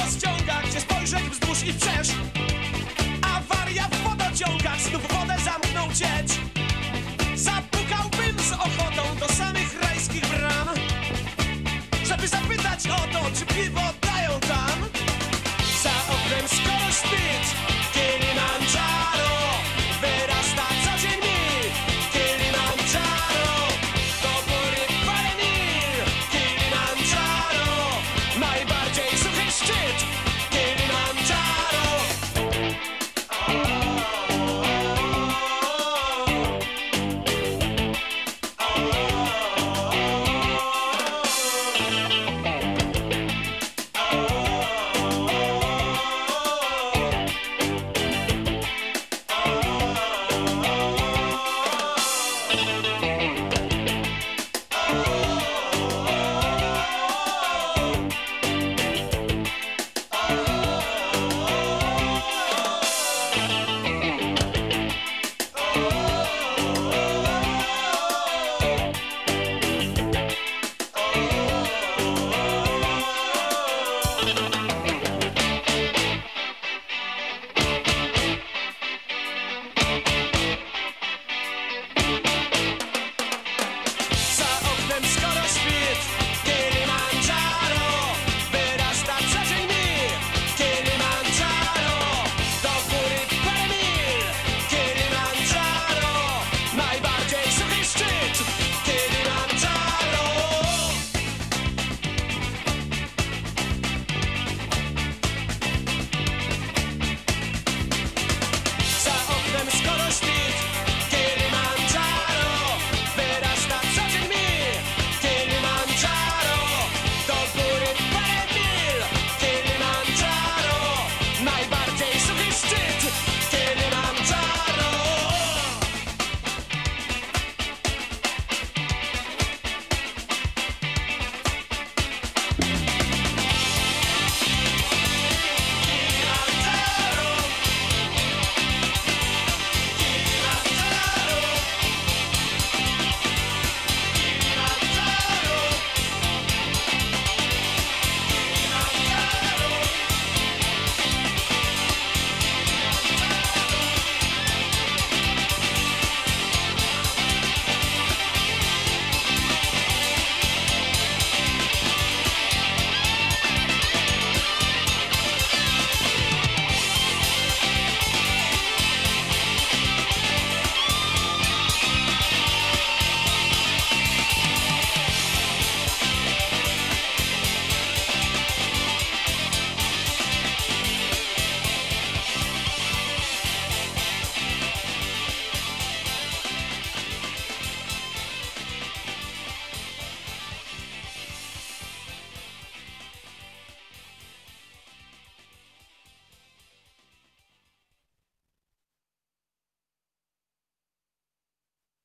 rozciąga, gdzie spojrzeć wzdłuż i wszerz. Awaria w wodociągach, znów wodę zamknął ciecz. Zapukałbym z ochotą do samych rajskich bram, żeby zapytać o to, czy piwo dają tam. Za oknem skoro szczyt Kilimandżaro wyrasta co dzień mi. Kilimandżaro do góry Palenir. Kilimandżaro najbardziej suchy szczyt. Kilimandżaro.